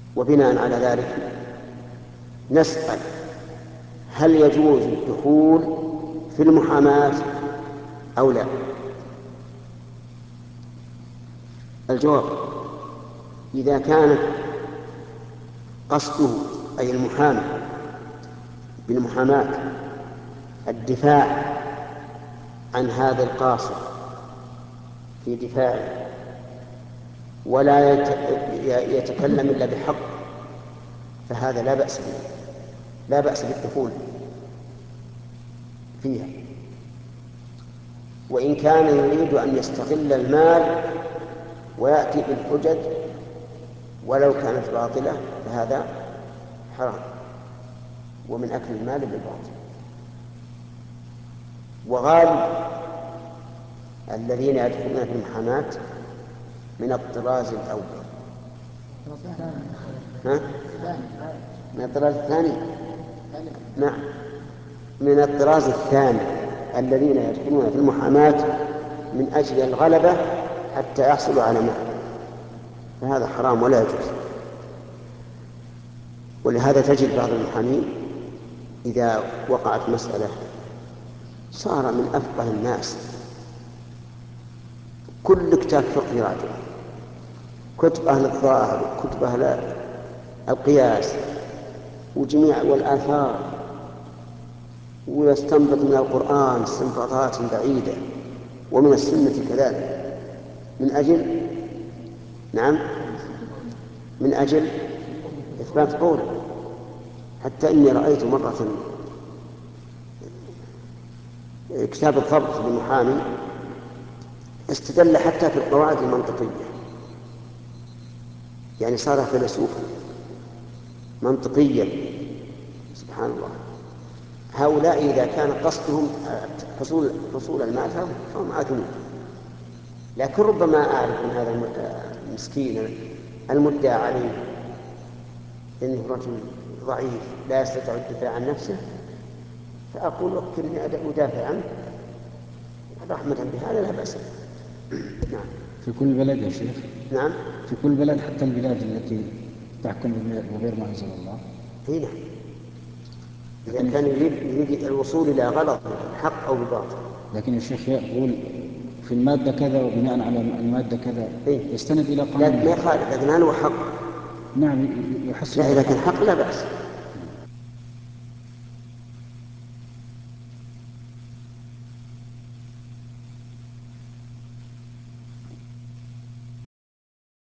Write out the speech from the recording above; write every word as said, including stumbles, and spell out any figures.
وبناء على ذلك نسأل: هل يجوز الدخول في المحاماة أو لا؟ الجواب: إذا كان قصده أي المحامي بالمحاماة الدفاع عن هذا القاصر في دفاعه ولا يتكلم إلا بحق، فهذا لا بأس به، لا بأس بالدخول فيها. وإن كان يريد أن يستغل المال ويأتي بالحجج ولو كانت باطلة فهذا حرام، ومن أكل المال بالباطل. وغالب الذين يدخلون في المحاماة من الطراز الأول. ها؟ من الطراز الثاني. نعم، من الطراز الثاني الذين يدخلون في المحاماة من أجل الغلبة حتى يحصلوا على مال، فهذا حرام ولا يجوز. ولهذا تجد بعض المحامين إذا وقعت مسألة صار من أفقه الناس، كل كتاب فقه يراجع، كتب أهل الظاهر وكتب أهل القياس وجميع والآثار، ويستنبط من القرآن استنباطات بعيدة ومن السنة كذلك، من أجل نعم من أجل إثبات قوله. حتى إني رأيت مرة كتاب الضبط للمحامي استدل حتى في القواعد المنطقية، يعني صار فيلسوفا منطقيا. سبحان الله. هؤلاء إذا كان قصدهم حصول حصول المال فهم آثمون. لكن ربما أعرف من هذا المسكين المدعى عليه إنه رجل ضعيف لا يستطيع الدفاع عن نفسه، فأقول وكلني أدافع عنه رحمة بهذا لا بأس. نعم. في كل بلد يا شيخ؟ نعم، في كل بلد حتى البلاد التي تحكم بغير ما أنزل الله. هنا إذا كان يريد, يريد الوصول إلى غلط حق أو بباطل. لكن الشيخ يقول في المادة كذا وبناء على المادة كذا إيه؟ يستند إلى لا قانون. ما يخالف، لكن هل هو حق؟ نعم يحصل. لا، إذا كان حق لا بأس.